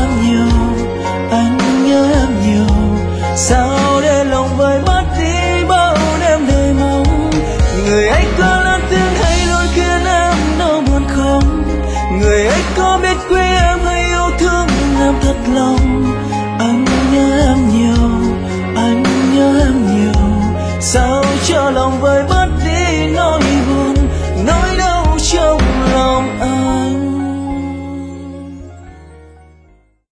em nhiều, anh nhớ em nhiều. Sao để lòng vơi mất đi bao đêm đầy mong. Người ấy có lớn tiếng hay luôn khiến em đau buồn không? Người ấy có biết quý em hay yêu thương em thật lòng?